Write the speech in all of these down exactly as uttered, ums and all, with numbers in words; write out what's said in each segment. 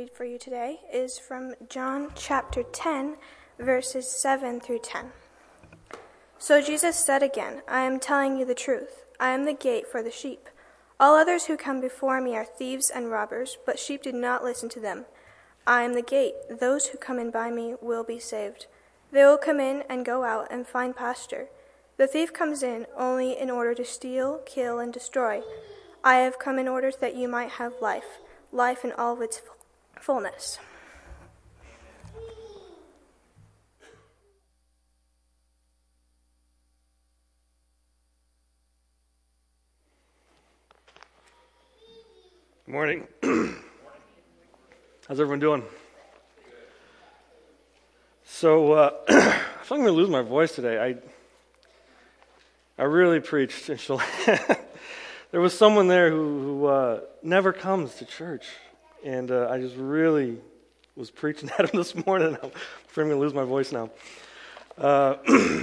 read for you today is from John chapter ten, verses seven through ten. So Jesus said again, I am telling you the truth. I am the gate for the sheep. All others who come before me are thieves and robbers, but sheep did not listen to them. I am the gate. Those who come in by me will be saved. They will come in and go out and find pasture. The thief comes in only in order to steal, kill, and destroy. I have come in order that you might have life, life in all of its fullness. Good morning. How's everyone doing? So, uh, I feel like I'm going to lose my voice today. I I really preached. There was someone there who, who uh, never comes to church, and uh, I just really was preaching at him this morning. I'm afraid I'm going to lose my voice now. Uh,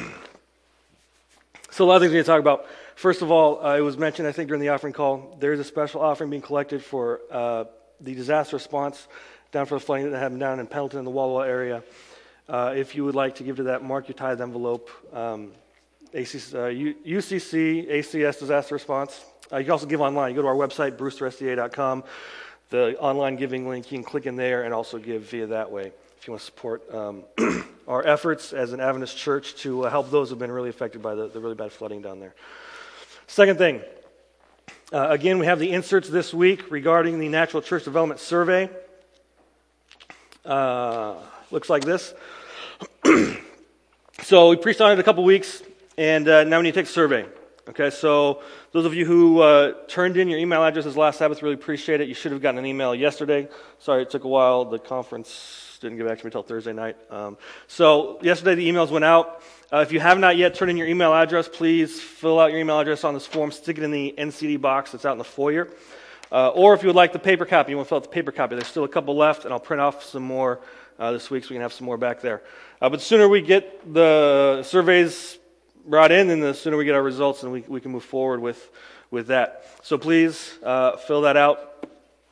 so a lot of things we're going to talk about. First of all, uh, it was mentioned, I think, during the offering call, there is a special offering being collected for uh, the disaster response down for the flooding that happened down in Pendleton in the Walla Walla area. Uh, if you would like to give to that, mark your tithe envelope. Um, A C, uh, U C C, A C S Disaster Response. Uh, you can also give online. You go to our website, brewster S D A dot com. The online giving link, you can click in there and also give via that way if you want to support um, our efforts as an Adventist church to uh, help those who have been really affected by the, the really bad flooding down there. Second thing, uh, again, we have the inserts this week regarding the Natural Church Development Survey. Uh, looks like this. So we preached on it a couple weeks, and uh, now we need to take a survey. Okay, so those of you who uh, turned in your email addresses last Sabbath, really appreciate it. You should have gotten an email yesterday. Sorry it took a while. The conference didn't get back to me until Thursday night. Um, so yesterday the emails went out. Uh, if you have not yet turned in your email address, please fill out your email address on this form, stick it in the N C D box that's out in the foyer. Uh, or if you would like the paper copy, you want to fill out the paper copy. There's still a couple left, and I'll print off some more uh, this week so we can have some more back there. Uh, but the sooner we get the surveys brought in, then the sooner we get our results, and we, we can move forward with, with that. So please uh, fill that out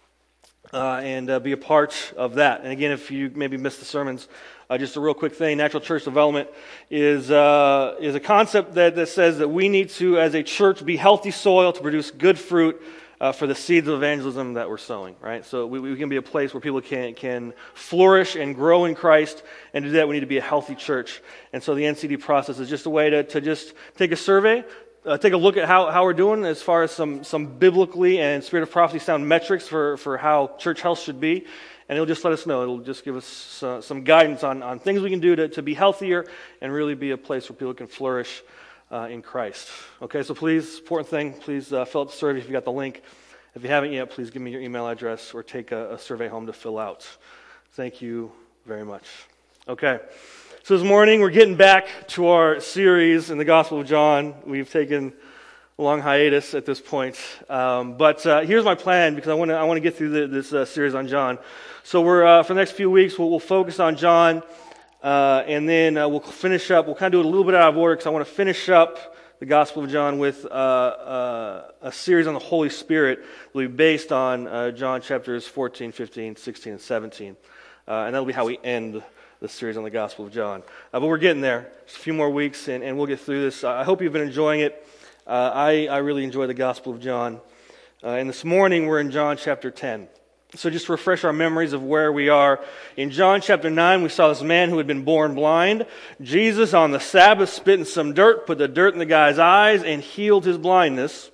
uh, and uh, be a part of that. And again, if you maybe missed the sermons, uh, just a real quick thing, natural church development is uh, is a concept that, that says that we need to, as a church, be healthy soil to produce good fruit Uh, for the seeds of evangelism that we're sowing, right? So we, we can be a place where people can can flourish and grow in Christ, and to do that we need to be a healthy church. And so the N C D process is just a way to, to just take a survey, uh, take a look at how, how we're doing as far as some some biblically and spirit of prophecy sound metrics for, for how church health should be, and it'll just let us know. It'll just give us uh, some guidance on, on things we can do to, to be healthier and really be a place where people can flourish Uh, in Christ. Okay, so please, important thing, please uh, fill out the survey if you got the link. If you haven't yet, please give me your email address or take a, a survey home to fill out. Thank you very much. Okay, so this morning we're getting back to our series in the Gospel of John. We've taken a long hiatus at this point, um, but uh, here's my plan because I want to I want to get through the, this uh, series on John. So we're uh, for the next few weeks we'll, we'll focus on John. Uh, and then uh, we'll finish up, we'll kind of do it a little bit out of order because I want to finish up the Gospel of John with uh, uh, a series on the Holy Spirit that will be based on uh, John chapters fourteen, fifteen, sixteen, and seventeen. Uh, and that'll be how we end the series on the Gospel of John. Uh, but we're getting there. Just a few more weeks and, and we'll get through this. I hope you've been enjoying it. Uh, I, I really enjoy the Gospel of John. Uh, and this morning we're in John chapter ten. So just to refresh our memories of where we are. In John chapter nine, we saw this man who had been born blind. Jesus on the Sabbath spit in some dirt, put the dirt in the guy's eyes, and healed his blindness.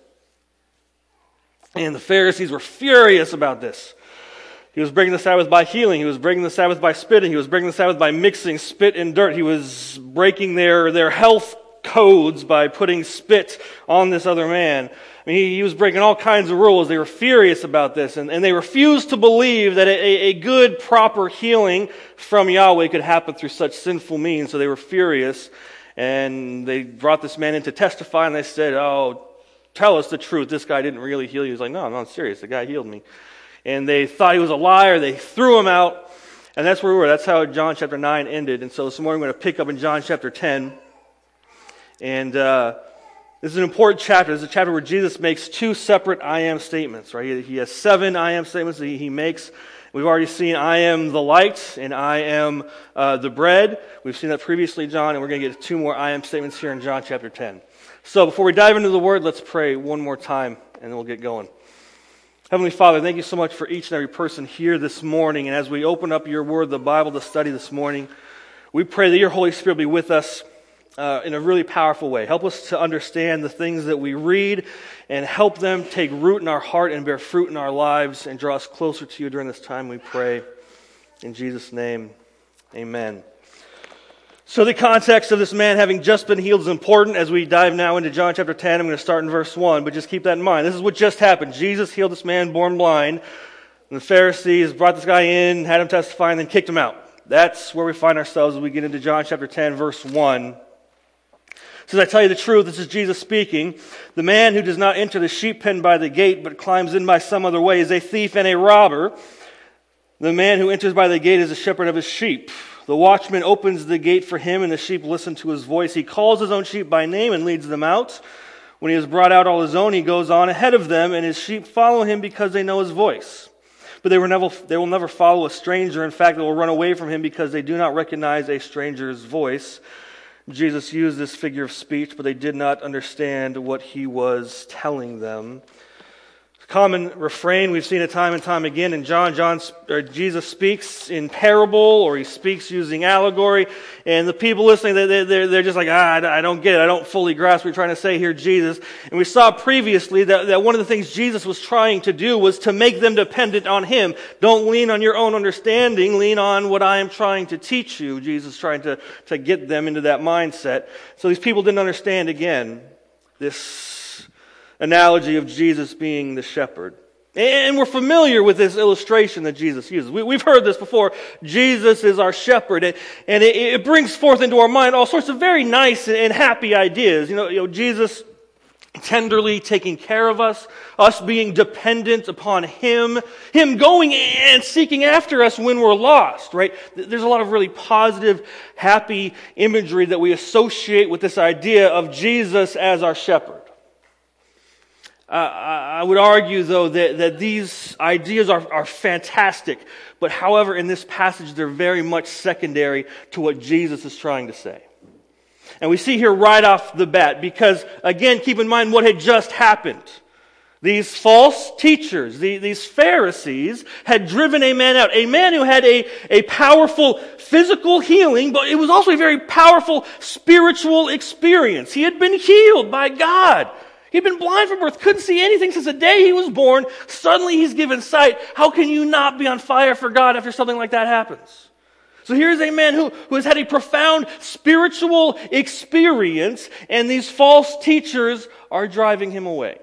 And the Pharisees were furious about this. He was breaking the Sabbath by healing. He was breaking the Sabbath by spitting. He was breaking the Sabbath by mixing spit and dirt. He was breaking their, their health codes by putting spit on this other man. I mean, he, he was breaking all kinds of rules. They were furious about this, and, and they refused to believe that a, a good, proper healing from Yahweh could happen through such sinful means. So they were furious, and they brought this man in to testify, and they said, "Oh, tell us the truth. This guy didn't really heal you." He was like, "No, I'm not serious. The guy healed me." And they thought he was a liar. They threw him out, and that's where we were. That's how John chapter nine ended. And so this morning we're going to pick up in John chapter ten, and uh this is an important chapter. This is a chapter where Jesus makes two separate I am statements, right? He has seven I am statements that he makes, We've already seen I am the light and I am uh, the bread. We've seen that previously, John, and we're going to get two more I am statements here in John chapter ten. So before we dive into the Word, let's pray one more time and then we'll get going. Heavenly Father, thank you so much for each and every person here this morning. And as we open up your Word, the Bible, to study this morning, we pray that your Holy Spirit be with us uh, in a really powerful way. Help us to understand the things that we read and help them take root in our heart and bear fruit in our lives and draw us closer to you during this time, we pray. In Jesus' name, amen. So the context of this man having just been healed is important. As we dive now into John chapter ten, I'm going to start in verse one, but just keep that in mind. This is what just happened. Jesus healed this man born blind, and the Pharisees brought this guy in, had him testify, and then kicked him out. That's where we find ourselves as we get into John chapter ten, verse one. It says, I tell you the truth, this is Jesus speaking. The man who does not enter the sheep pen by the gate, but climbs in by some other way, is a thief and a robber. The man who enters by the gate is a shepherd of his sheep. The watchman opens the gate for him, and the sheep listen to his voice. He calls his own sheep by name and leads them out. When he has brought out all his own, he goes on ahead of them, and his sheep follow him because they know his voice. But they will never, they will never follow a stranger. In fact, they will run away from him because they do not recognize a stranger's voice. Jesus used this figure of speech, but they did not understand what he was telling them. Common refrain, we've seen it time and time again in John. John or Jesus speaks in parable, or he speaks using allegory, and the people listening, they, they're, they're just like, ah, I don't get it, I don't fully grasp what you're trying to say here, Jesus. And we saw previously that, that one of the things Jesus was trying to do was to make them dependent on him. Don't lean on your own understanding, lean on what I am trying to teach you. Jesus trying to, to get them into that mindset. So these people didn't understand, again, this analogy of Jesus being the shepherd. And we're familiar with this illustration that Jesus uses. We, we've heard this before. Jesus is our shepherd, and, and it, it brings forth into our mind all sorts of very nice and happy ideas. You know, you know, Jesus tenderly taking care of us, us being dependent upon Him, Him going and seeking after us when we're lost, right? There's a lot of really positive, happy imagery that we associate with this idea of Jesus as our shepherd. Uh, I would argue, though, that, that these ideas are, are fantastic, but however, in this passage, they're very much secondary to what Jesus is trying to say. And we see here right off the bat, because, again, keep in mind what had just happened. These false teachers, the, these Pharisees, had driven a man out, a man who had a, a powerful physical healing, but it was also a very powerful spiritual experience. He had been healed by God. He'd been blind from birth, couldn't see anything since the day he was born. Suddenly he's given sight. How can you not be on fire for God after something like that happens? So here's a man who, who has had a profound spiritual experience, and these false teachers are driving him away.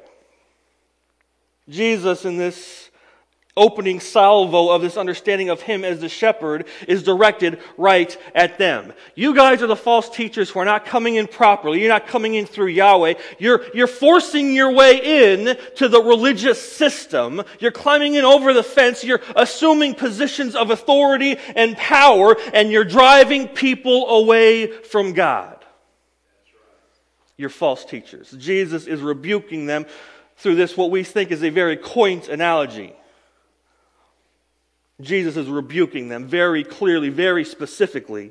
Jesus, in this opening salvo of this understanding of Him as the shepherd, is directed right at them. You guys are the false teachers who are not coming in properly. You're not coming in through Yahweh. You're, you're forcing your way in to the religious system. You're climbing in over the fence. You're assuming positions of authority and power, and you're driving people away from God. You're false teachers. Jesus is rebuking them through this, what we think is a very quaint analogy. Jesus is rebuking them very clearly, very specifically.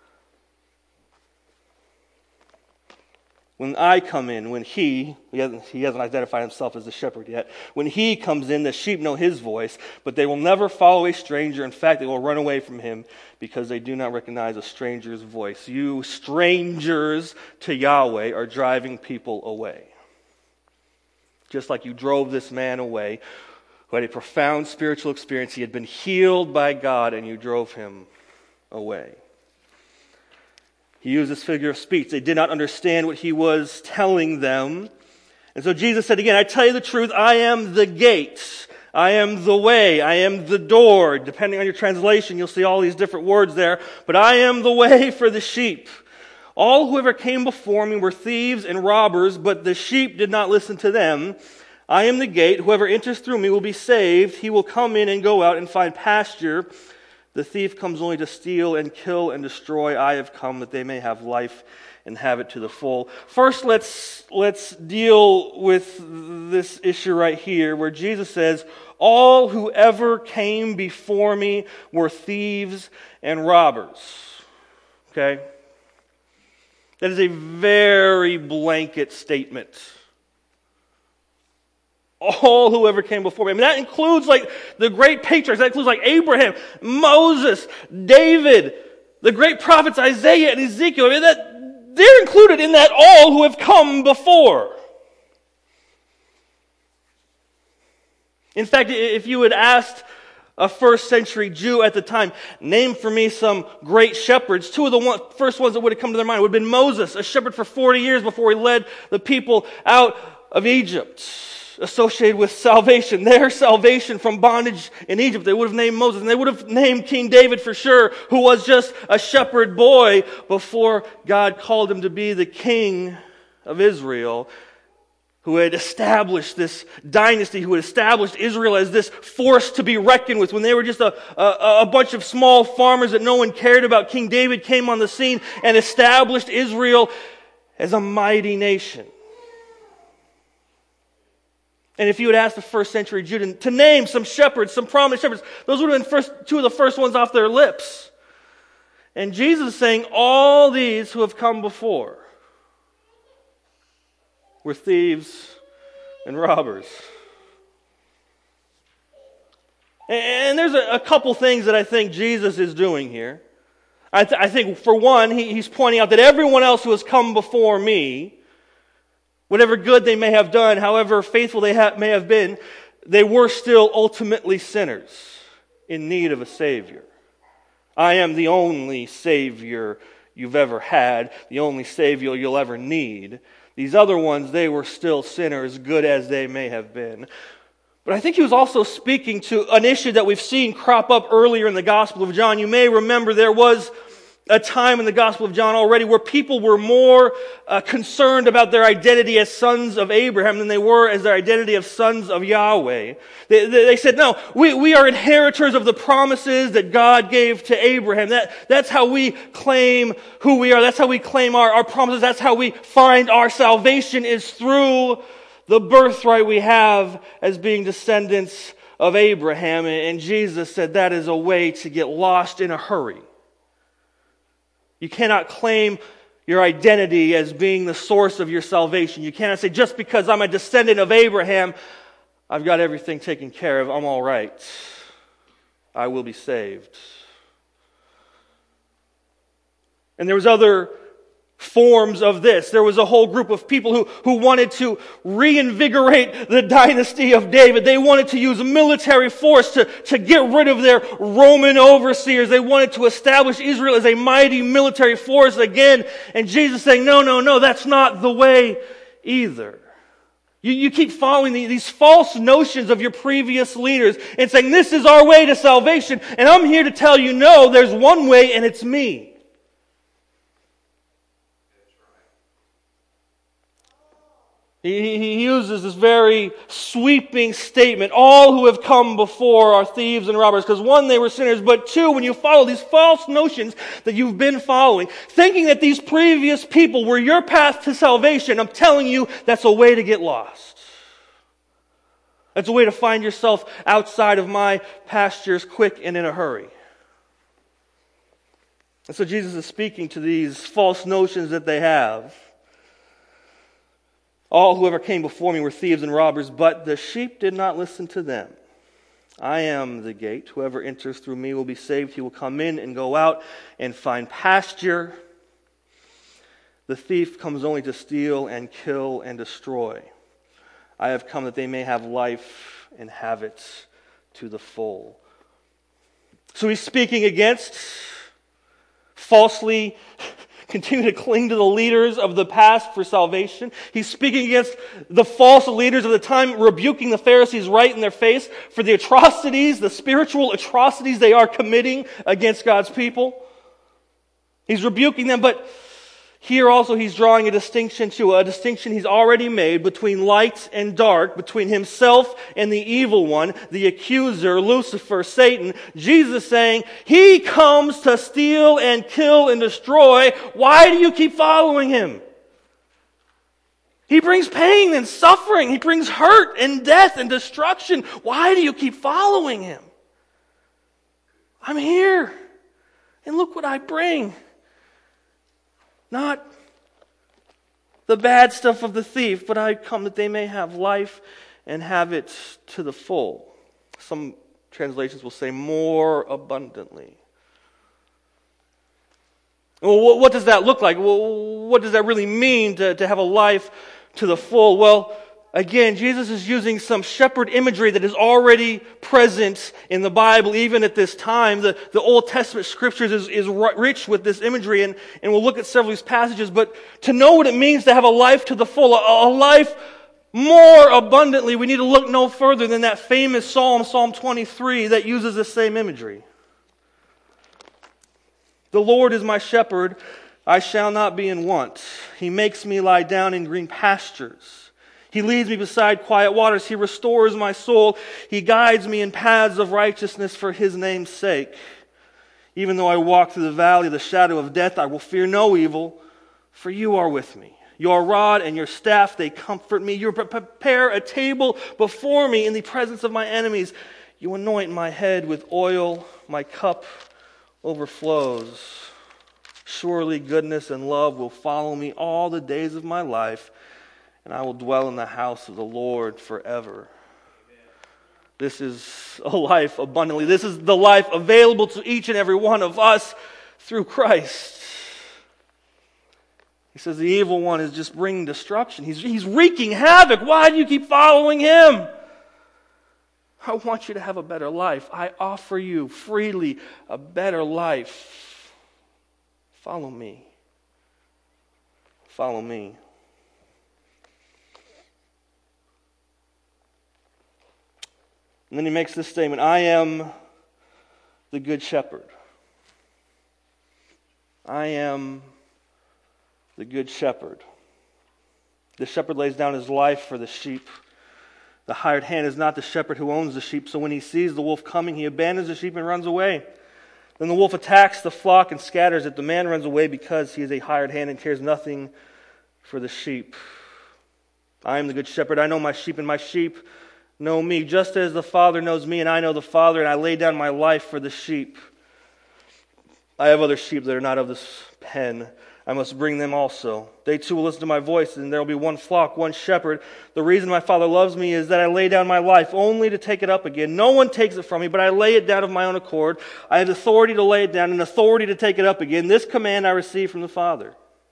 When I come in, when he, he hasn't, he hasn't identified himself as the shepherd yet, when he comes in, the sheep know his voice, but they will never follow a stranger. In fact, they will run away from him because they do not recognize a stranger's voice. You strangers to Yahweh are driving people away. Just like you drove this man away who had a profound spiritual experience. He had been healed by God, and you drove him away. He used this figure of speech. They did not understand what he was telling them. And so Jesus said again, I tell you the truth, I am the gate. I am the way. I am the door. Depending on your translation, you'll see all these different words there. But I am the way for the sheep. All who ever came before me were thieves and robbers, but the sheep did not listen to them. I am the gate. Whoever enters through me will be saved. He will come in and go out and find pasture. The thief comes only to steal and kill and destroy. I have come that they may have life and have it to the full. First, let's let's deal with this issue right here where Jesus says, all who ever came before me were thieves and robbers. Okay? That is a very blanket statement. All who ever came before me. I mean, that includes like the great patriarchs. That includes like Abraham, Moses, David, the great prophets Isaiah and Ezekiel. I mean, that they're included in that all who have come before. In fact, if you had asked a first century Jew at the time, name for me some great shepherds, two of the one, first ones that would have come to their mind would have been Moses, a shepherd for forty years before he led the people out of Egypt, associated with salvation, their salvation from bondage in Egypt. They would have named Moses, and they would have named King David for sure, who was just a shepherd boy before God called him to be the king of Israel, who had established this dynasty, who had established Israel as this force to be reckoned with. When they were just a, a, a bunch of small farmers that no one cared about, King David came on the scene and established Israel as a mighty nation. And if you had asked the first century Jew to name some shepherds, some prominent shepherds, those would have been first, two of the first ones off their lips. And Jesus is saying, all these who have come before were thieves and robbers. And there's a, a couple things that I think Jesus is doing here. I, th- I think, for one, he, he's pointing out that everyone else who has come before me, whatever good they may have done, however faithful they ha- may have been, they were still ultimately sinners in need of a Savior. I am the only Savior you've ever had, the only Savior you'll ever need. These other ones, they were still sinners, good as they may have been. But I think he was also speaking to an issue that we've seen crop up earlier in the Gospel of John. You may remember there was a time in the Gospel of John already where people were more uh, concerned about their identity as sons of Abraham than they were as their identity of sons of Yahweh. They, they, they said, no, we, we are inheritors of the promises that God gave to Abraham. That, that's how we claim who we are. That's how we claim our, our promises. That's how we find our salvation, is through the birthright we have as being descendants of Abraham. And Jesus said that is a way to get lost in a hurry. You cannot claim your identity as being the source of your salvation. You cannot say, just because I'm a descendant of Abraham, I've got everything taken care of, I'm all right. I will be saved. And there was other forms of this. There was a whole group of people who, who wanted to reinvigorate the dynasty of David. They wanted to use military force to, to get rid of their Roman overseers. They wanted to establish Israel as a mighty military force again. And Jesus saying, no, no, no, that's not the way either. You, you keep following the, these false notions of your previous leaders and saying, this is our way to salvation. And I'm here to tell you, no, there's one way, and it's me. He uses this very sweeping statement. All who have come before are thieves and robbers. Because one, they were sinners. But two, when you follow these false notions that you've been following, thinking that these previous people were your path to salvation, I'm telling you, that's a way to get lost. That's a way to find yourself outside of my pastures quick and in a hurry. And so Jesus is speaking to these false notions that they have. All who ever came before me were thieves and robbers, but the sheep did not listen to them. I am the gate. Whoever enters through me will be saved. He will come in and go out and find pasture. The thief comes only to steal and kill and destroy. I have come that they may have life and have it to the full. So he's speaking against falsely continue to cling to the leaders of the past for salvation. He's speaking against the false leaders of the time, rebuking the Pharisees right in their face for the atrocities, the spiritual atrocities they are committing against God's people. He's rebuking them, but Here also he's drawing a distinction too, a distinction he's already made between light and dark, between himself and the evil one, the accuser, Lucifer, Satan. Jesus saying, he comes to steal and kill and destroy. Why do you keep following him? He brings pain and suffering. He brings hurt and death and destruction. Why do you keep following him? I'm here, and look what I bring. Not the bad stuff of the thief, but I come that they may have life and have it to the full. Some translations will say more abundantly. Well, what does that look like? Well, what does that really mean to, to have a life to the full? Well, again, Jesus is using some shepherd imagery that is already present in the Bible, even at this time. The, the Old Testament scriptures is, is rich with this imagery, and, and we'll look at several of these passages. But to know what it means to have a life to the full, a, a life more abundantly, we need to look no further than that famous Psalm, Psalm twenty-three, that uses the same imagery. The Lord is my shepherd, I shall not be in want. He makes me lie down in green pastures. He leads me beside quiet waters. He restores my soul. He guides me in paths of righteousness for His name's sake. Even though I walk through the valley of the shadow of death, I will fear no evil, for you are with me. Your rod and your staff, they comfort me. You prepare a table before me in the presence of my enemies. You anoint my head with oil. My cup overflows. Surely goodness and love will follow me all the days of my life, and I will dwell in the house of the Lord forever. Amen. This is a life abundantly. This is the life available to each and every one of us through Christ. He says the evil one is just bringing destruction. He's, he's wreaking havoc. Why do you keep following him? I want you to have a better life. I offer you freely a better life. Follow me. Follow me. And then he makes this statement, I am the good shepherd. I am the good shepherd. The shepherd lays down his life for the sheep. The hired hand is not the shepherd who owns the sheep, so when he sees the wolf coming, he abandons the sheep and runs away. Then the wolf attacks the flock and scatters it. The man runs away because he is a hired hand and cares nothing for the sheep. I am the good shepherd. I know my sheep, and my sheep know me, just as the Father knows me, and I know the Father, and I lay down my life for the sheep. I have other sheep that are not of this pen. I must bring them also. They too will listen to my voice, and there will be one flock, one shepherd. The reason my Father loves me is that I lay down my life only to take it up again. No one takes it from me, but I lay it down of my own accord. I have authority to lay it down and authority to take it up again. This command I received from the Father.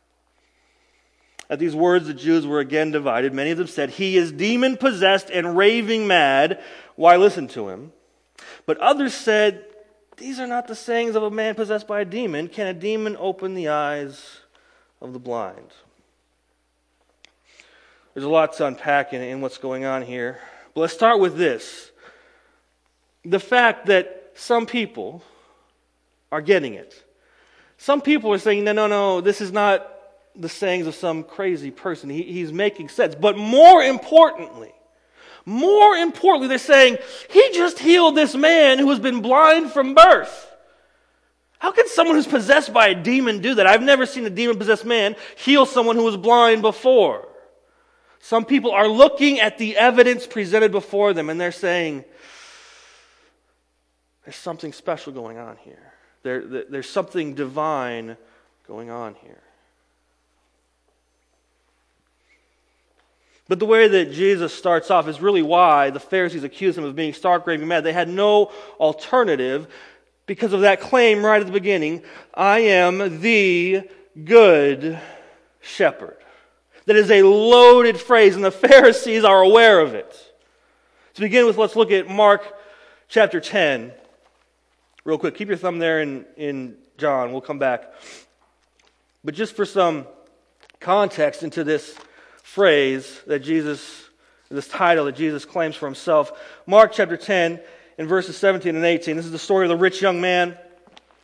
At these words, the Jews were again divided. Many of them said, he is demon-possessed and raving mad. Why listen to him? But others said, these are not the sayings of a man possessed by a demon. Can a demon open the eyes of the blind? There's a lot to unpack in, in what's going on here. But let's start with this. The fact that some people are getting it. Some people are saying, no, no, no, this is not the sayings of some crazy person. He, he's making sense. But more importantly, more importantly, they're saying, he just healed this man who has been blind from birth. How can someone who's possessed by a demon do that? I've never seen a demon-possessed man heal someone who was blind before. Some people are looking at the evidence presented before them, and they're saying, there's something special going on here. There, there's something divine going on here. But the way that Jesus starts off is really why the Pharisees accused him of being stark raving mad. They had no alternative because of that claim right at the beginning, I am the good shepherd. That is a loaded phrase, and the Pharisees are aware of it. To begin with, let's look at Mark chapter ten. Real quick, keep your thumb there in, in John. We'll come back. But just for some context into this phrase that Jesus, this title that Jesus claims for himself. Mark chapter ten, in verses seventeen and eighteen. This is the story of the rich young man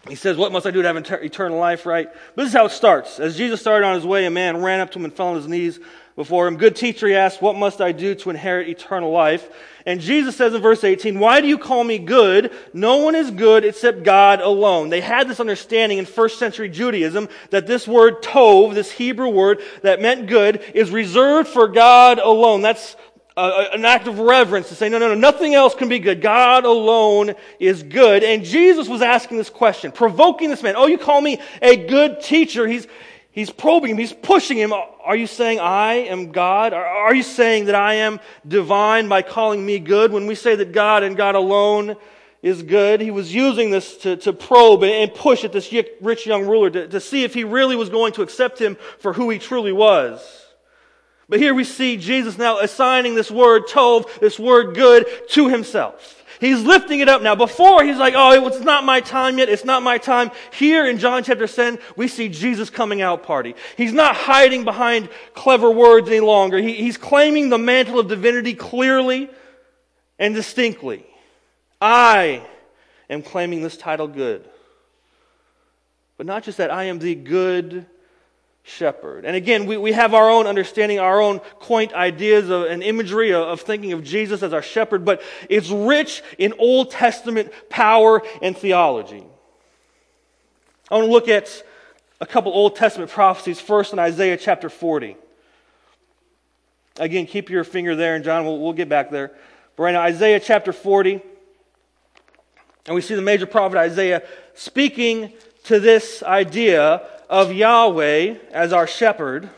He says, what must I do to have inter- eternal life, right? But this is how it starts. As Jesus started on his way, a man ran up to him and fell on his knees before him. Good teacher, he asked, what must I do to inherit eternal life? And Jesus says in verse eighteen, why do you call me good? No one is good except God alone. They had this understanding in first century Judaism that this word tov, this Hebrew word that meant good, is reserved for God alone. That's Uh, an act of reverence to say, no, no, no, nothing else can be good. God alone is good. And Jesus was asking this question, provoking this man. Oh, you call me a good teacher. He's, he's probing him. He's pushing him. Are you saying I am God? Are you saying that I am divine by calling me good? When we say that God and God alone is good, he was using this to, to probe and push at this rich young ruler to, to see if he really was going to accept him for who he truly was. But here we see Jesus now assigning this word tov, this word good, to himself. He's lifting it up now. Before, he's like, oh, it's not my time yet. It's not my time. Here in John chapter ten, we see Jesus coming out party. He's not hiding behind clever words any longer. He, he's claiming the mantle of divinity clearly and distinctly. I am claiming this title good. But not just that, I am the good shepherd. And again, we, we have our own understanding, our own quaint ideas of, and imagery of, of thinking of Jesus as our shepherd, but it's rich in Old Testament power and theology. I want to look at a couple Old Testament prophecies, first in Isaiah chapter forty. Again, keep your finger there, and John, we'll, we'll get back there. But right now, Isaiah chapter forty, and we see the major prophet Isaiah speaking to this idea of Yahweh as our shepherd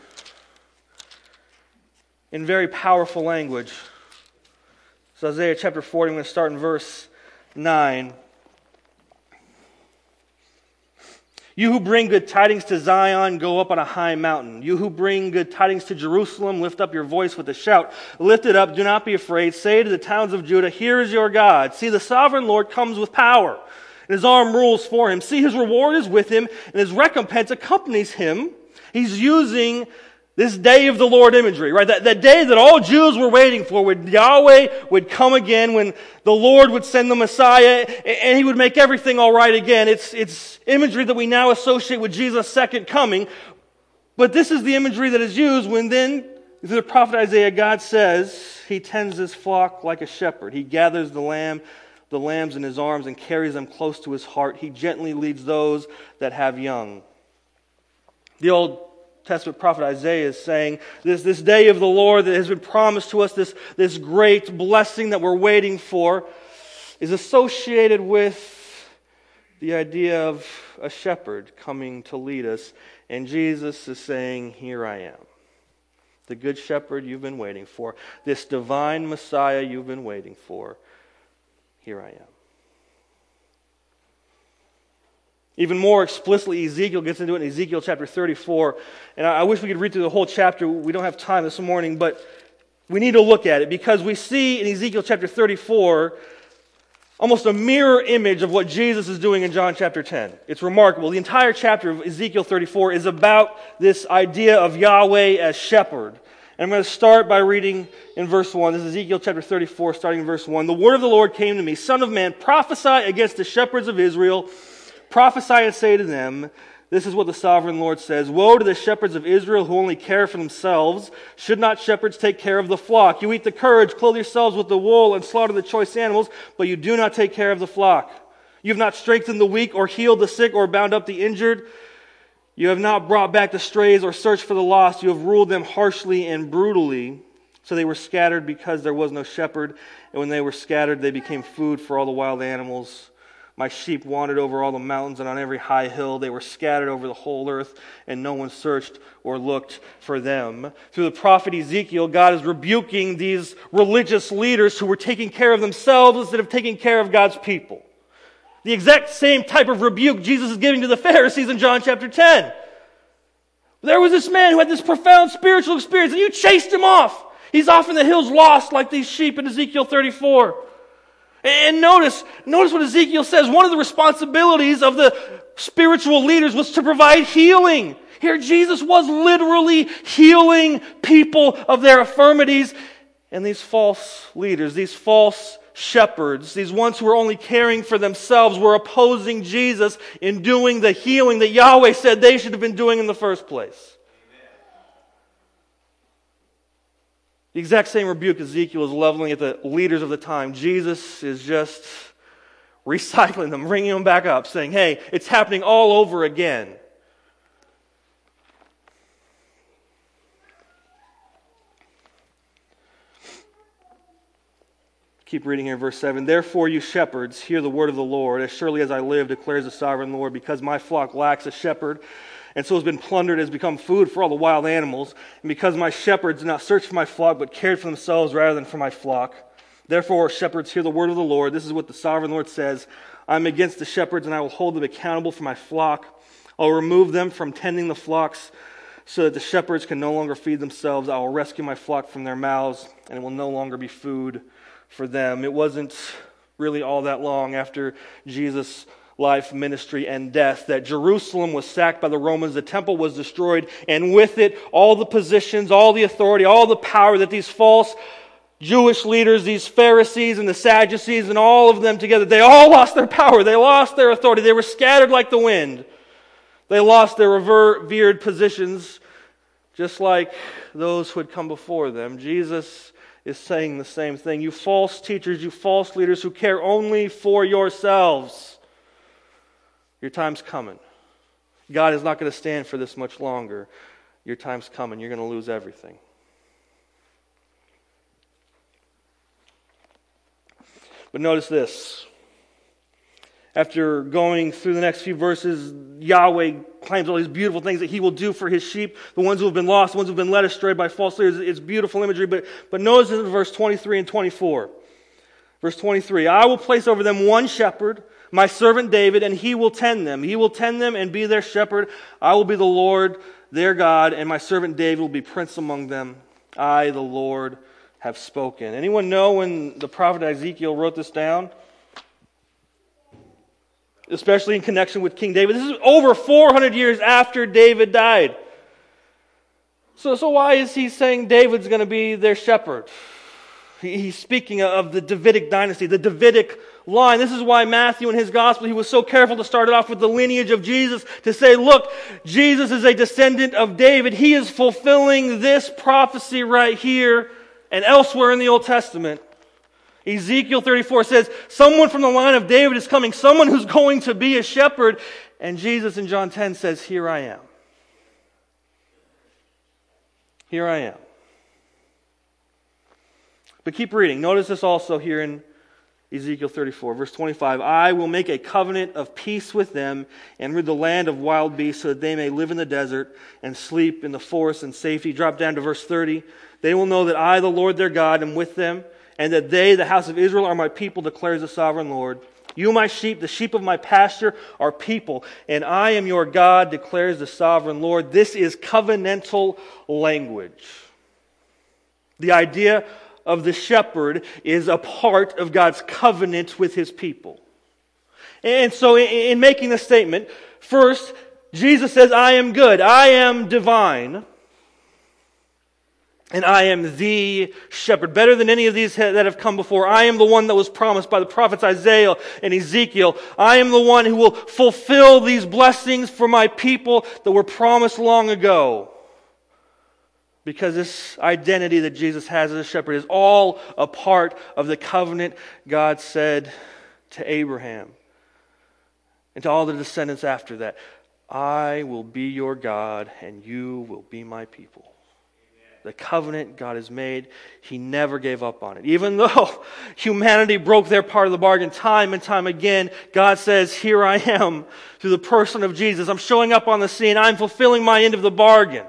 in very powerful language. So Isaiah chapter forty, I'm going to start in verse nine. You who bring good tidings to Zion, go up on a high mountain. You who bring good tidings to Jerusalem, lift up your voice with a shout. Lift it up, do not be afraid. Say to the towns of Judah, here is your God. See, the sovereign Lord comes with power, and his arm rules for him. See, his reward is with him, and his recompense accompanies him. He's using this day of the Lord imagery, right? That, that day that all Jews were waiting for, when Yahweh would come again, when the Lord would send the Messiah, and he would make everything all right again. It's, it's imagery that we now associate with Jesus' second coming. But this is the imagery that is used when then, through the prophet Isaiah, God says, he tends his flock like a shepherd. He gathers the lamb, the lambs in his arms and carries them close to his heart. He gently leads those that have young. The Old Testament prophet Isaiah is saying this, this day of the Lord that has been promised to us, this, this great blessing that we're waiting for, is associated with the idea of a shepherd coming to lead us. And Jesus is saying, here I am. The good shepherd you've been waiting for. This divine Messiah you've been waiting for. Here I am. Even more explicitly, Ezekiel gets into it in Ezekiel chapter thirty-four. And I wish we could read through the whole chapter. We don't have time this morning, but we need to look at it because we see in Ezekiel chapter thirty-four almost a mirror image of what Jesus is doing in John chapter ten. It's remarkable. The entire chapter of Ezekiel thirty-four is about this idea of Yahweh as shepherd. And I'm going to start by reading in verse one. This is Ezekiel chapter thirty-four, starting in verse one. The word of the Lord came to me, Son of man, prophesy against the shepherds of Israel. Prophesy and say to them, this is what the sovereign Lord says. Woe to the shepherds of Israel who only care for themselves. Should not shepherds take care of the flock? You eat the courage, clothe yourselves with the wool, and slaughter the choice animals, but you do not take care of the flock. You have not strengthened the weak, or healed the sick, or bound up the injured. You have not brought back the strays, or searched for the lost. You have ruled them harshly and brutally. So they were scattered because there was no shepherd, and when they were scattered, they became food for all the wild animals. My sheep wandered over all the mountains and on every high hill. They were scattered over the whole earth, and no one searched or looked for them. Through the prophet Ezekiel, God is rebuking these religious leaders who were taking care of themselves instead of taking care of God's people. The exact same type of rebuke Jesus is giving to the Pharisees in John chapter ten. There was this man who had this profound spiritual experience, and you chased him off. He's off in the hills lost like these sheep in Ezekiel thirty-four. And notice, notice what Ezekiel says. One of the responsibilities of the spiritual leaders was to provide healing. Here Jesus was literally healing people of their infirmities. And these false leaders, these false shepherds, these ones who were only caring for themselves, were opposing Jesus in doing the healing that Yahweh said they should have been doing in the first place. The exact same rebuke Ezekiel is leveling at the leaders of the time. Jesus is just recycling them, bringing them back up, saying, hey, it's happening all over again. Keep reading here, verse seven. Therefore, you shepherds, hear the word of the Lord. As surely as I live, declares the sovereign Lord, because my flock lacks a shepherd, and so has been plundered, has become food for all the wild animals, and because my shepherds did not search for my flock, but cared for themselves rather than for my flock. Therefore, shepherds, hear the word of the Lord. This is what the sovereign Lord says. I am against the shepherds, and I will hold them accountable for my flock. I will remove them from tending the flocks, so that the shepherds can no longer feed themselves. I will rescue my flock from their mouths, and it will no longer be food for them. It wasn't really all that long after Jesus' life, ministry, and death that Jerusalem was sacked by the Romans, the temple was destroyed, and with it, all the positions, all the authority, all the power that these false Jewish leaders, these Pharisees and the Sadducees and all of them together, they all lost their power, they lost their authority, they were scattered like the wind. They lost their revered positions, just like those who had come before them. Jesus is saying the same thing. You false teachers, you false leaders who care only for yourselves, your time's coming. God is not going to stand for this much longer. Your time's coming. You're going to lose everything. But notice this. After going through the next few verses, Yahweh claims all these beautiful things that He will do for His sheep, the ones who have been lost, the ones who have been led astray by false leaders. It's beautiful imagery, but, but notice in verse twenty-three and twenty-four. Verse twenty-three, I will place over them one shepherd, my servant David, and he will tend them. He will tend them and be their shepherd. I will be the Lord, their God, and my servant David will be prince among them. I, the Lord, have spoken. Anyone know when the prophet Ezekiel wrote this down? Especially in connection with King David. This is over four hundred years after David died. So, so why is he saying David's going to be their shepherd? He, he's speaking of the Davidic dynasty, the Davidic line. This is why Matthew in his gospel, he was so careful to start it off with the lineage of Jesus, to say, look, Jesus is a descendant of David. He is fulfilling this prophecy right here and elsewhere in the Old Testament. Ezekiel thirty-four says, someone from the line of David is coming, someone who's going to be a shepherd. And Jesus in John ten says, here I am. Here I am. But keep reading. Notice this also here in Ezekiel thirty-four, verse twenty-five. I will make a covenant of peace with them and rid the land of wild beasts so that they may live in the desert and sleep in the forest in safety. Drop down to verse thirty. They will know that I, the Lord their God, am with them, and that they, the house of Israel, are my people, declares the sovereign Lord. You, my sheep, the sheep of my pasture, are people, and I am your God, declares the sovereign Lord. This is covenantal language. The idea of the shepherd is a part of God's covenant with His people. And so in making this statement, first, Jesus says, I am good, I am divine, and I am the shepherd. Better than any of these that have come before. I am the one that was promised by the prophets Isaiah and Ezekiel. I am the one who will fulfill these blessings for my people that were promised long ago. Because this identity that Jesus has as a shepherd is all a part of the covenant God said to Abraham and to all the descendants after that. I will be your God and you will be my people. The covenant God has made, He never gave up on it. Even though humanity broke their part of the bargain time and time again, God says, here I am through the person of Jesus. I'm showing up on the scene. I'm fulfilling my end of the bargain.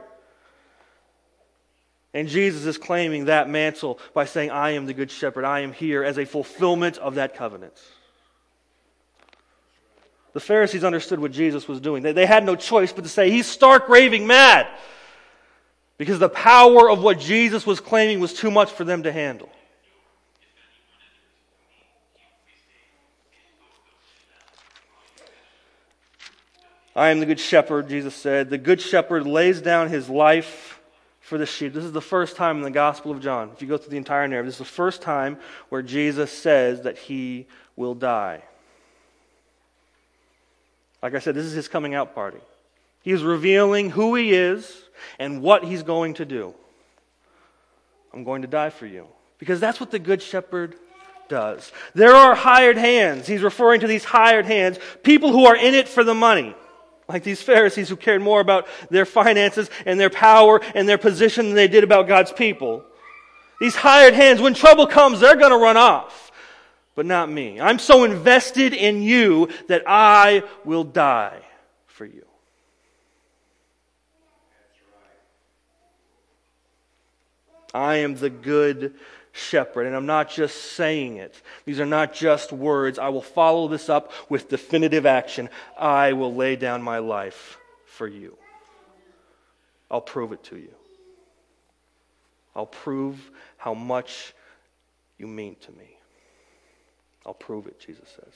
And Jesus is claiming that mantle by saying, I am the good shepherd. I am here as a fulfillment of that covenant. The Pharisees understood what Jesus was doing. They, they had no choice but to say, he's stark raving mad. Because the power of what Jesus was claiming was too much for them to handle. I am the good shepherd, Jesus said. The good shepherd lays down his life for the sheep. This is the first time in the Gospel of John. If you go through the entire narrative, this is the first time where Jesus says that he will die. Like I said, this is his coming out party. He's revealing who he is and what he's going to do. I'm going to die for you. Because that's what the Good Shepherd does. There are hired hands. He's referring to these hired hands, people who are in it for the money. Like these Pharisees who cared more about their finances and their power and their position than they did about God's people. These hired hands, when trouble comes, they're going to run off. But not me. I'm so invested in you that I will die for you. I am the good shepherd, and I'm not just saying it. These are not just words. I will follow this up with definitive action. I will lay down my life for you. I'll prove it to you. I'll prove how much you mean to me. I'll prove it, Jesus says.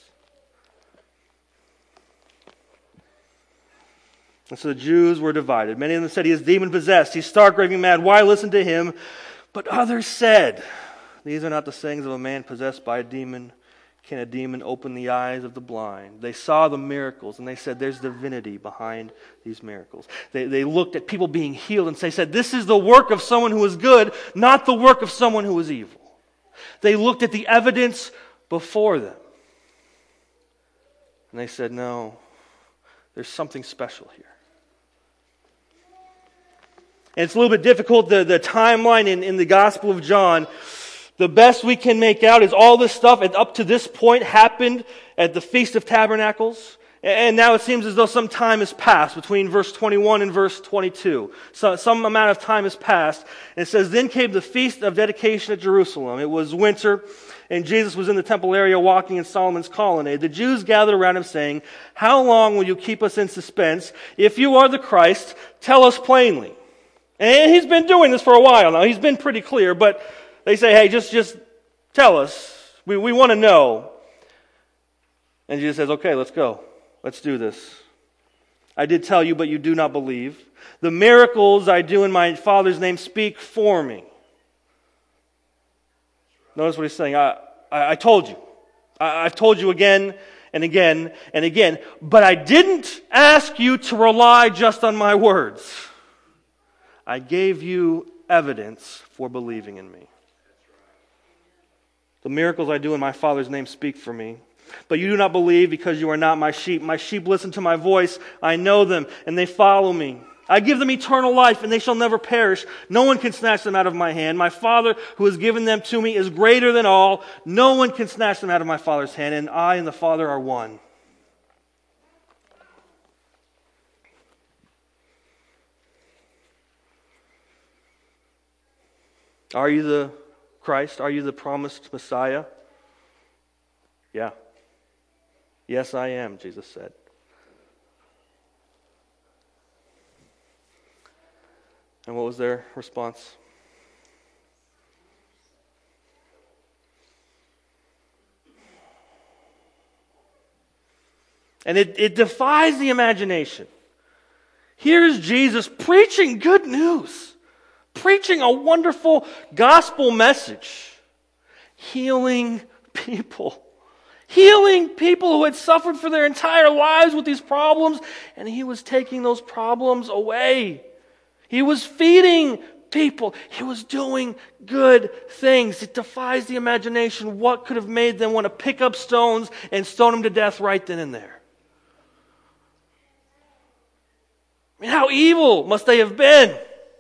And so the Jews were divided. Many of them said, he is demon-possessed. He's stark, raving mad. Why listen to him? But others said, these are not the sayings of a man possessed by a demon. Can a demon open the eyes of the blind? They saw the miracles, and they said, there's divinity behind these miracles. They, they looked at people being healed, and they said, this is the work of someone who is good, not the work of someone who is evil. They looked at the evidence before them. And they said, no, there's something special here. And it's a little bit difficult, the, the timeline in, in the Gospel of John. The best we can make out is all this stuff up to this point happened at the Feast of Tabernacles. And now it seems as though some time has passed between verse twenty-one and verse twenty-two. So some amount of time has passed. And it says, then came the Feast of Dedication at Jerusalem. It was winter, and Jesus was in the temple area walking in Solomon's colonnade. The Jews gathered around him saying, how long will you keep us in suspense? If you are the Christ, tell us plainly. And he's been doing this for a while now. He's been pretty clear, but they say, hey, just, just tell us. We, we want to know. And Jesus says, okay, let's go. Let's do this. I did tell you, but you do not believe. The miracles I do in my Father's name speak for me. Notice what he's saying. I, I, I told you. I, I've told you again and again and again, but I didn't ask you to rely just on my words. I gave you evidence for believing in me. The miracles I do in my Father's name speak for me. But you do not believe because you are not my sheep. My sheep listen to my voice. I know them, and they follow me. I give them eternal life, and they shall never perish. No one can snatch them out of my hand. My Father, who has given them to me, is greater than all. No one can snatch them out of my Father's hand, and I and the Father are one. Are you the Christ? Are you the promised Messiah? Yeah. Yes, I am, Jesus said. And what was their response? And it, it defies the imagination. Here's Jesus preaching good news. Preaching a wonderful gospel message. Healing people. Healing people who had suffered for their entire lives with these problems. And he was taking those problems away. He was feeding people. He was doing good things. It defies the imagination. What could have made them want to pick up stones and stone him to death right then and there? I mean, how evil must they have been?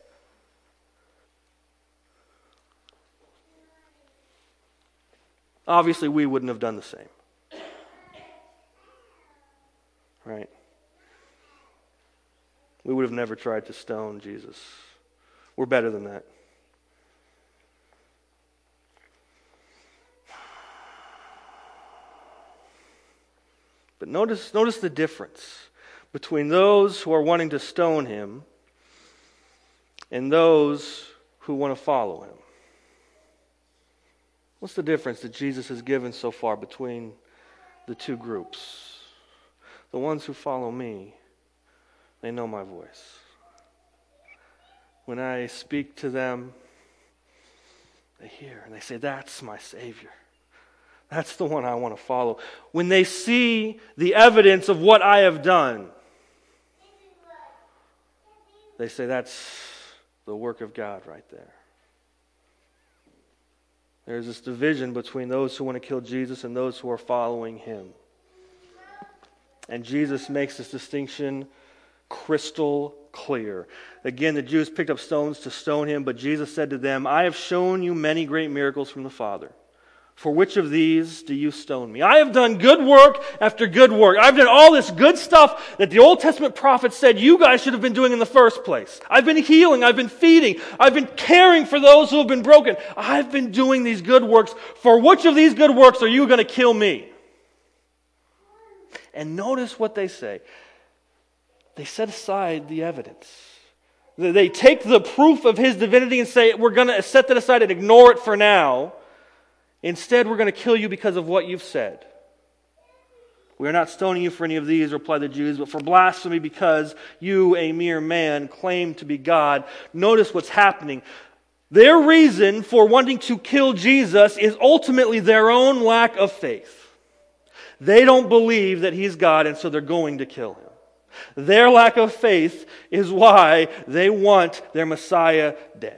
Obviously, we wouldn't have done the same. Right? We would have never tried to stone Jesus. We're better than that. But notice, notice the difference between those who are wanting to stone him and those who want to follow him. What's the difference that Jesus has given so far between the two groups? The ones who follow me, they know my voice. when I speak to them, they hear and they say, that's my Savior. That's the one I want to follow. When they see the evidence of what I have done, they say, that's the work of God right there. There's this division between those who want to kill Jesus and those who are following him. And Jesus makes this distinction crystal clear. Again, the Jews picked up stones to stone him, but Jesus said to them, I have shown you many great miracles from the Father. For which of these do you stone me? I have done good work after good work. I've done all this good stuff that the Old Testament prophets said you guys should have been doing in the first place. I've been healing. I've been feeding. I've been caring for those who have been broken. I've been doing these good works. For which of these good works are you going to kill me? And notice what they say. They set aside the evidence. They take the proof of his divinity and say, we're going to set that aside and ignore it for now. Instead, we're going to kill you because of what you've said. We are not stoning you for any of these, replied the Jews, but for blasphemy because you, a mere man, claim to be God. Notice what's happening. Their reason for wanting to kill Jesus is ultimately their own lack of faith. They don't believe that he's God, and so they're going to kill him. Their lack of faith is why they want their Messiah dead.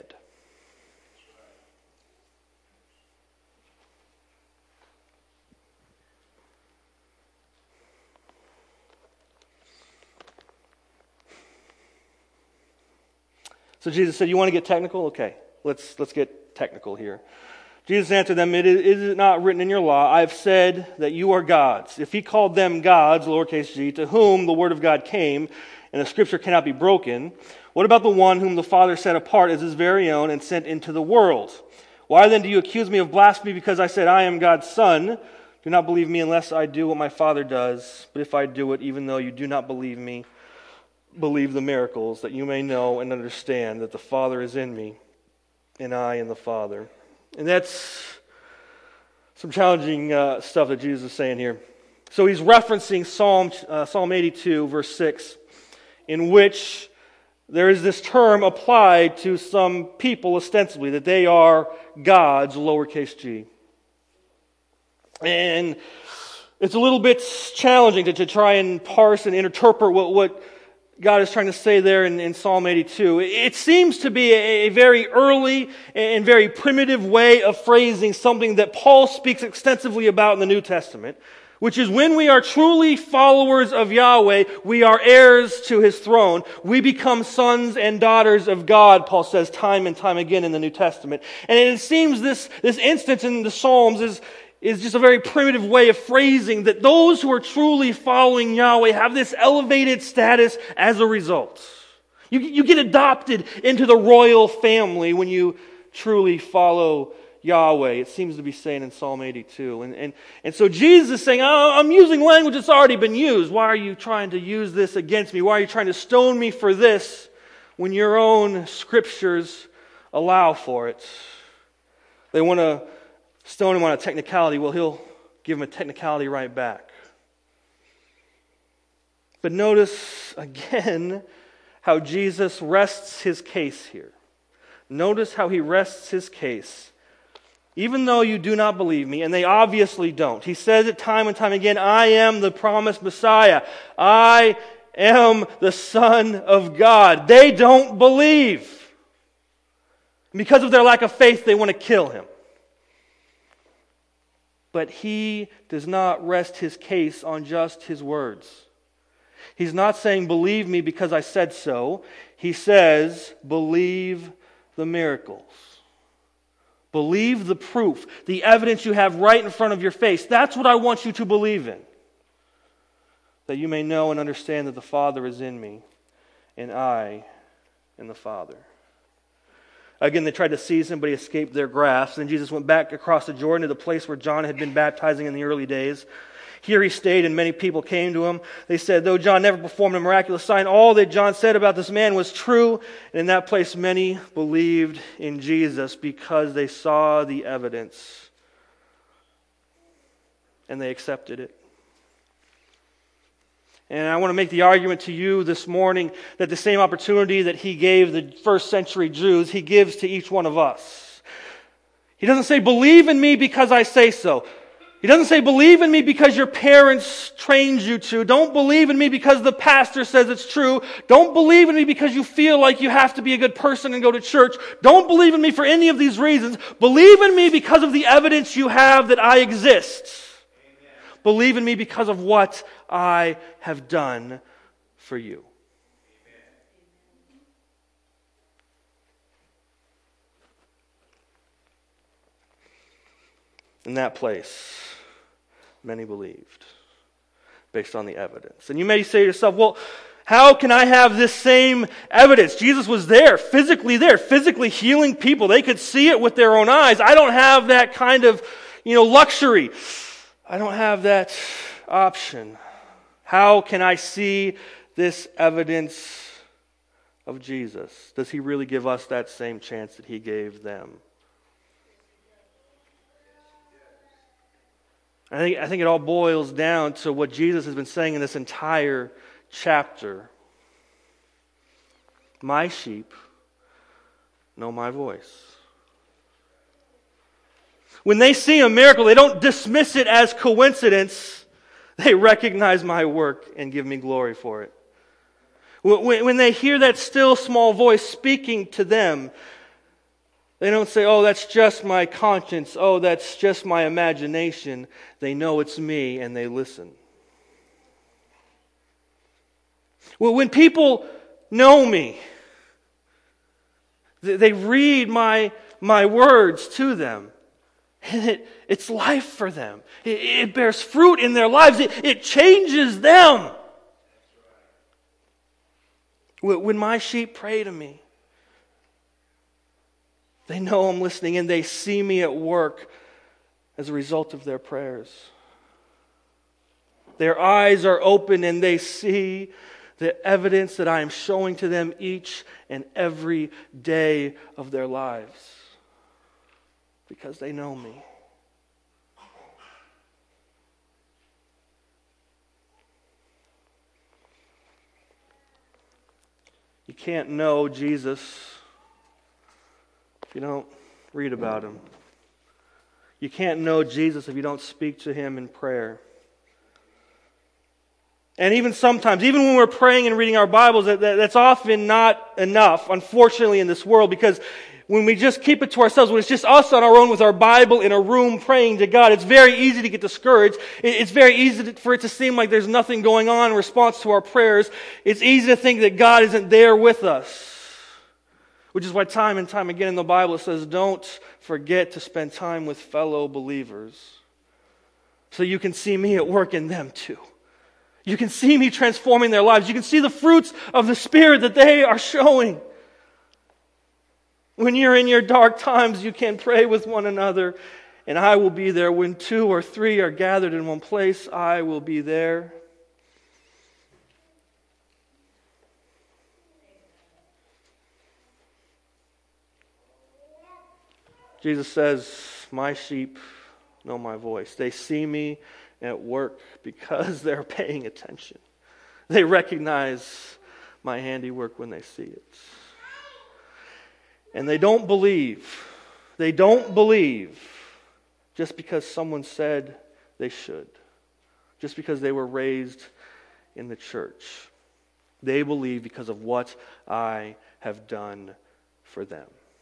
So Jesus said, you want to get technical? Okay, let's let's get technical here. Jesus answered them, it is, is it not written in your law, I have said that you are gods. If he called them gods, lowercase g, to whom the word of God came, and the scripture cannot be broken, what about the one whom the Father set apart as his very own and sent into the world? Why then do you accuse me of blasphemy because I said I am God's son? Do not believe me unless I do what my Father does. But if I do it, even though you do not believe me, believe the miracles, that you may know and understand that the Father is in me, and I in the Father. And that's some challenging uh, stuff that Jesus is saying here. So he's referencing Psalm uh, Psalm eighty-two, verse six, in which there is this term applied to some people ostensibly, that they are gods, lowercase g. And it's a little bit challenging to, to try and parse and interpret what, what God is trying to say there in, in Psalm eighty-two. It seems to be a, a very early and very primitive way of phrasing something that Paul speaks extensively about in the New Testament, which is when we are truly followers of Yahweh, we are heirs to his throne. We become sons and daughters of God, Paul says time and time again in the New Testament. And it seems this, this instance in the Psalms is is just a very primitive way of phrasing that those who are truly following Yahweh have this elevated status as a result. You, you get adopted into the royal family when you truly follow Yahweh. It seems to be saying in Psalm eighty-two. And, and, and so Jesus is saying, oh, I'm using language that's already been used. Why are you trying to use this against me? Why are you trying to stone me for this when your own scriptures allow for it? They want to stone him on a technicality. Well, he'll give him a technicality right back. But notice again how Jesus rests his case here. Notice how he rests his case. Even though you do not believe me, and they obviously don't. He says it time and time again, I am the promised Messiah. I am the Son of God. They don't believe. Because of their lack of faith, they want to kill him. But he does not rest his case on just his words. He's not saying, believe me because I said so. He says, believe the miracles. Believe the proof, the evidence you have right in front of your face. That's what I want you to believe in. That you may know and understand that the Father is in me, and I in the Father. Again, they tried to seize him, but he escaped their grasp. Then Jesus went back across the Jordan to the place where John had been baptizing in the early days. Here he stayed, and many people came to him. They said, though John never performed a miraculous sign, all that John said about this man was true. And in that place, many believed in Jesus because they saw the evidence. And they accepted it. And I want to make the argument to you this morning that the same opportunity that he gave the first century Jews, he gives to each one of us. He doesn't say, believe in me because I say so. He doesn't say, believe in me because your parents trained you to. Don't believe in me because the pastor says it's true. Don't believe in me because you feel like you have to be a good person and go to church. Don't believe in me for any of these reasons. Believe in me because of the evidence you have that I exist. Believe in me because of what I have done for you. In that place, many believed, based on the evidence. And you may say to yourself, well, how can I have this same evidence? Jesus was there, physically there, physically healing people. They could see it with their own eyes. I don't have that kind of, you know, luxury. I don't have that option. How can I see this evidence of Jesus? Does he really give us that same chance that he gave them? I think, I think it all boils down to what Jesus has been saying in this entire chapter. My sheep know my voice. When they see a miracle, they don't dismiss it as coincidence. They recognize my work and give me glory for it. When, when they hear that still small voice speaking to them, they don't say, oh, that's just my conscience. Oh, that's just my imagination. They know it's me and they listen. Well, when people know me, they read my, my words to them. And it, it's life for them. It, it bears fruit in their lives. It, it changes them. When my sheep pray to me, they know I'm listening and they see me at work as a result of their prayers. Their eyes are open and they see the evidence that I am showing to them each and every day of their lives. Because they know me. You can't know Jesus if you don't read about him. You can't know Jesus if you don't speak to him in prayer. And even sometimes, even when we're praying and reading our Bibles, that, that, that's often not enough, unfortunately, in this world, because when we just keep it to ourselves, when it's just us on our own with our Bible in a room praying to God, it's very easy to get discouraged. It's very easy for it to seem like there's nothing going on in response to our prayers. It's easy to think that God isn't there with us. Which is why time and time again in the Bible it says, don't forget to spend time with fellow believers. So you can see me at work in them too. You can see me transforming their lives. You can see the fruits of the Spirit that they are showing. When you're in your dark times, you can pray with one another, and I will be there. When two or three are gathered in one place, I will be there. Jesus says, my sheep know my voice. They see me at work because they're paying attention. They recognize my handiwork when they see it. And they don't believe. They don't believe just because someone said they should. Just because they were raised in the church. They believe because of what I have done for them.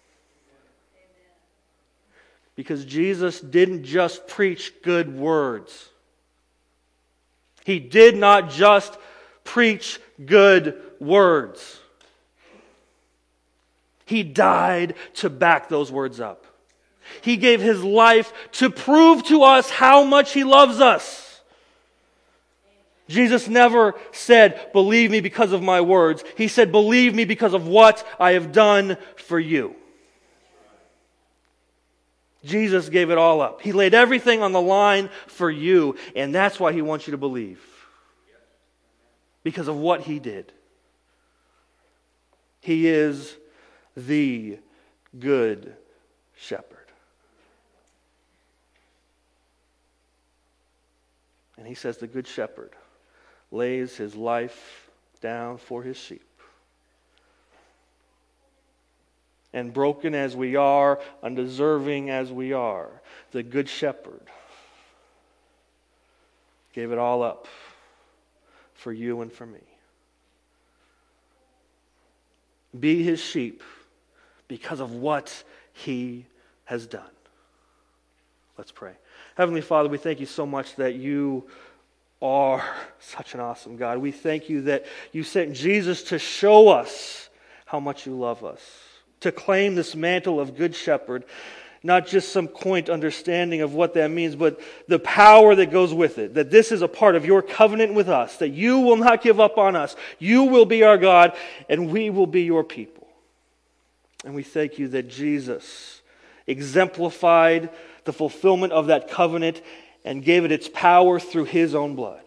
Because Jesus didn't just preach good words. He did not just preach good words. He died to back those words up. He gave his life to prove to us how much he loves us. Jesus never said, believe me because of my words. He said, believe me because of what I have done for you. Jesus gave it all up. He laid everything on the line for you, and that's why he wants you to believe. Because of what he did. He is the good shepherd. And he says the good shepherd lays his life down for his sheep. And broken as we are, undeserving as we are, the Good Shepherd gave it all up for you and for me. Be his sheep because of what he has done. Let's pray. Heavenly Father, we thank you so much that you are such an awesome God. We thank you that you sent Jesus to show us how much you love us, to claim this mantle of Good Shepherd, not just some quaint understanding of what that means, but the power that goes with it, that this is a part of your covenant with us, that you will not give up on us. You will be our God, and we will be your people. And we thank you that Jesus exemplified the fulfillment of that covenant and gave it its power through his own blood.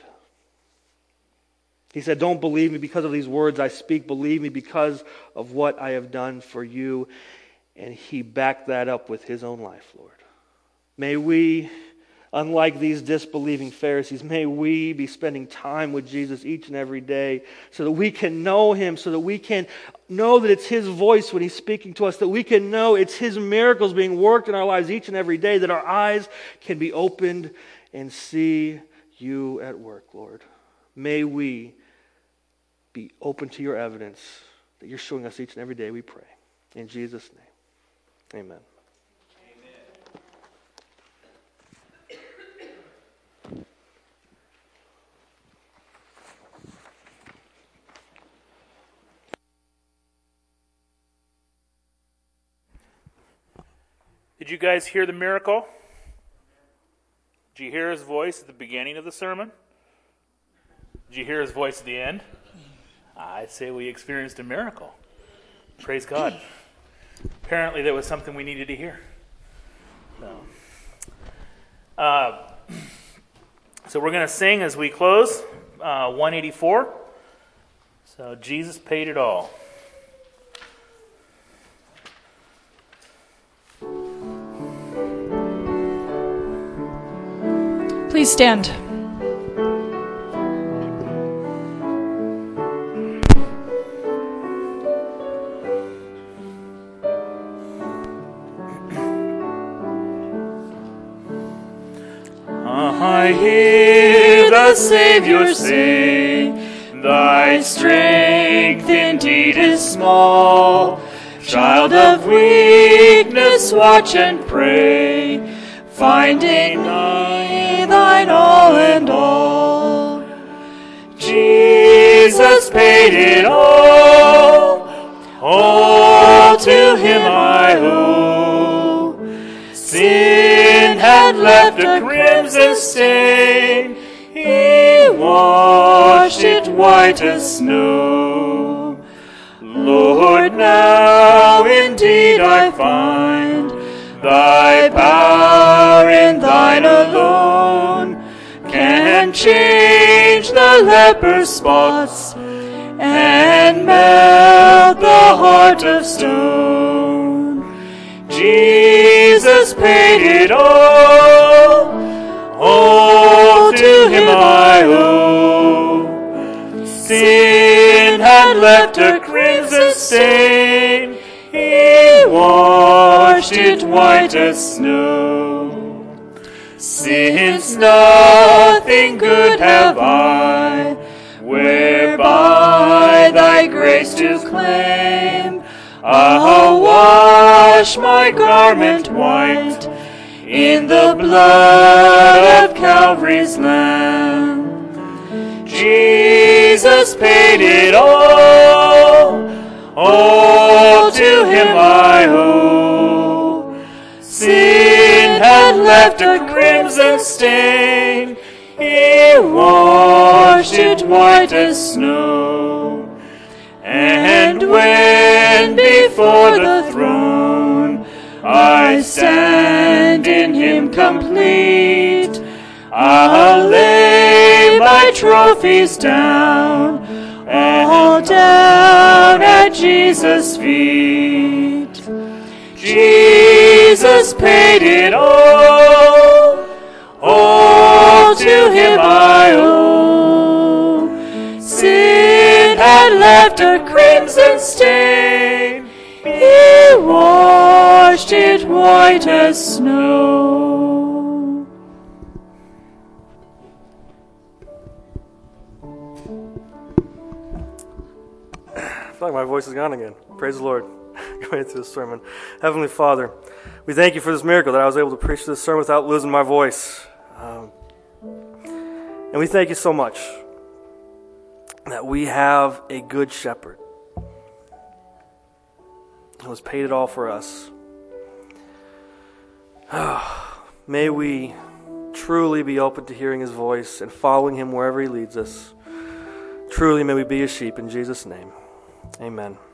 He said, don't believe me because of these words I speak. Believe me because of what I have done for you. And he backed that up with his own life, Lord. May we, unlike these disbelieving Pharisees, may we be spending time with Jesus each and every day so that we can know him, so that we can know that it's his voice when he's speaking to us, that we can know it's his miracles being worked in our lives each and every day, that our eyes can be opened and see you at work, Lord. May we be open to your evidence that you're showing us each and every day, we pray. In Jesus' name, amen. Did you guys hear the miracle? Did you hear his voice at the beginning of the sermon? Did you hear his voice at the end? I'd say we experienced a miracle. Praise God. Apparently that was something we needed to hear. So, uh, so we're going to sing as we close, uh, one eighty-four. So Jesus paid it all. Please stand. I hear the Savior say, thy strength indeed is small. Child of weakness, watch and pray, finding thee thine all and all. Jesus paid it all, all to him I owe. Sin had left a crimson stain, he washed it white as snow. Lord, now indeed I find thy power in thine alone can change the leper's spots and melt the heart of stone. Jesus paid it all, all to him I owe. Sin had left a crimson stain, he washed it white as snow. Since nothing good have I, whereby thy grace to claim, I'll wash my garment white in the blood of Calvary's Lamb. Jesus paid it all, all to him I owe. Sin had left a crimson stain, he washed it white as snow. And when before the throne I stand in him complete, I'll lay my trophies down, all down at Jesus' feet. Jesus paid it all, all to him I owe. left a crimson stain. He washed it white as snow. I feel like my voice is gone again. Praise the Lord. Going into this sermon. Heavenly Father, we thank you for this miracle that I was able to preach this sermon without losing my voice. Um, and we thank you so much that we have a good shepherd who has paid it all for us. May we truly be open to hearing his voice and following him wherever he leads us. Truly may we be his sheep in Jesus' name. Amen.